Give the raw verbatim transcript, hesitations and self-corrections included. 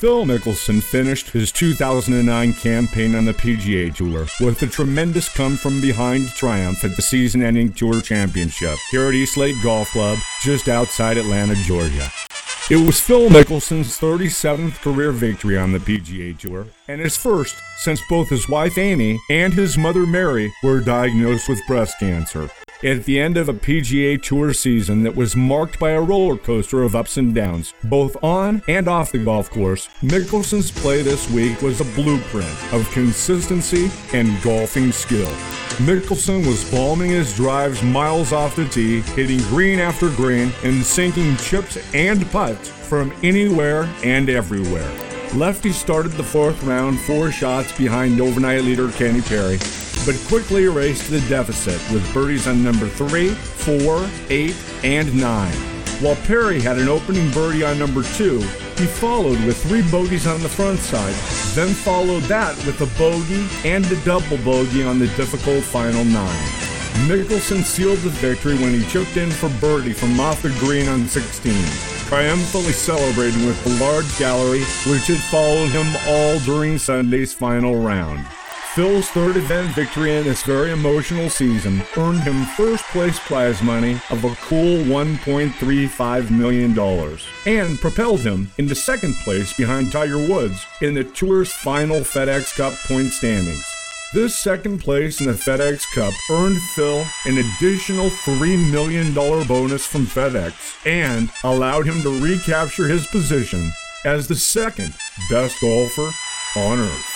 Phil Mickelson finished his two thousand nine campaign on the P G A Tour with a tremendous come-from-behind triumph at the season-ending Tour Championship here at Eastlake Golf Club, just outside Atlanta, Georgia. It was Phil Mickelson's thirty-seventh career victory on the P G A Tour, and his first since both his wife Amy and his mother Mary were diagnosed with breast cancer. At the end of a P G A Tour season that was marked by a roller coaster of ups and downs, both on and off the golf course, Mickelson's play this week was a blueprint of consistency and golfing skill. Mickelson was bombing his drives miles off the tee, hitting green after green, and sinking chips and putts from anywhere and everywhere. Lefty started the fourth round four shots behind overnight leader Kenny Perry, but quickly erased the deficit with birdies on number three, four, eight, and nine. While Perry had an opening birdie on number two, he followed with three bogeys on the front side, then followed that with a bogey and a double bogey on the difficult final nine. Mickelson sealed the victory when he chipped in for birdie from off the green on sixteen, triumphantly celebrating with the large gallery which had followed him all during Sunday's final round. Phil's third event victory in this very emotional season earned him first-place prize money of a cool one point three five million dollars and propelled him into second place behind Tiger Woods in the Tour's final FedEx Cup point standings. This second place in the FedEx Cup earned Phil an additional three million dollars bonus from FedEx and allowed him to recapture his position as the second best golfer on Earth.